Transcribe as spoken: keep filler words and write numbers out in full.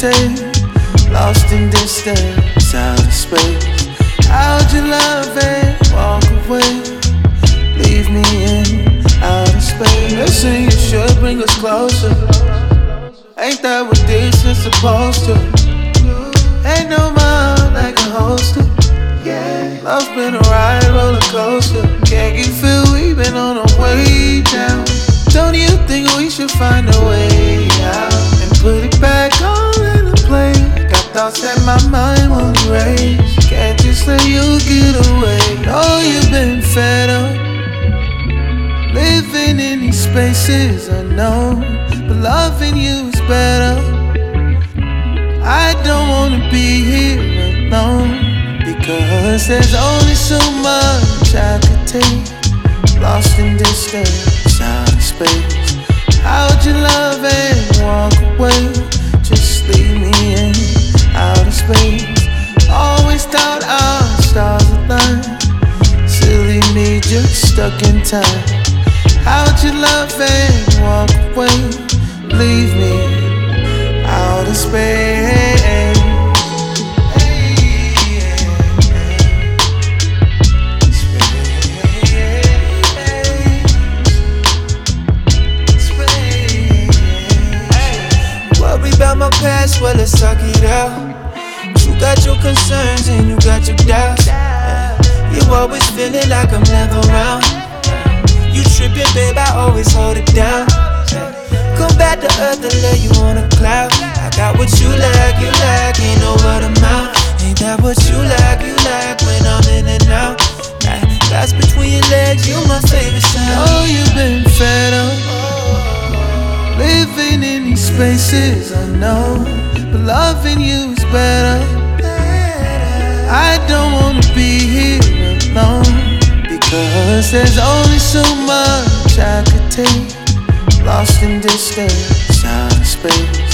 take, lost in distance, outer space. How'd you love and walk away, leave me in outer space? Listen, you should bring us closer. Ain't that what this is supposed to? Ain't no mind like a holster. Yeah, love's been a ride, roller coaster. Can't you feel we've been on our way down? Don't you think we should find a way out and put it back all in a play? Got thoughts that my mind won't erase. Can't just let you get away. Oh, you've been fed up living in these spaces unknown, but loving you is better. I don't wanna be here alone, because there's only so much I could take, lost in distance, outer space. How'd you love and walk away, just leave me in outer space? Always thought our stars aligned, silly me just stuck in time. How'd you love and walk away, leave me outer space? Worry about my past, well let's talk it out. You got your concerns and you got your doubts. You always feeling like I'm never around. You trippin', babe, I always hold it down. Come back to earth and lay you on a cloud. I got what you like, you like, ain't no word of mouth. Ain't that what you like, you like when I'm in and out? That's between your legs, you my favorite sound. Oh, you've been fed up living in these spaces unknown, but loving you is better. I don't wanna be here alone, because there's only so much I could take, lost in distance, outer space.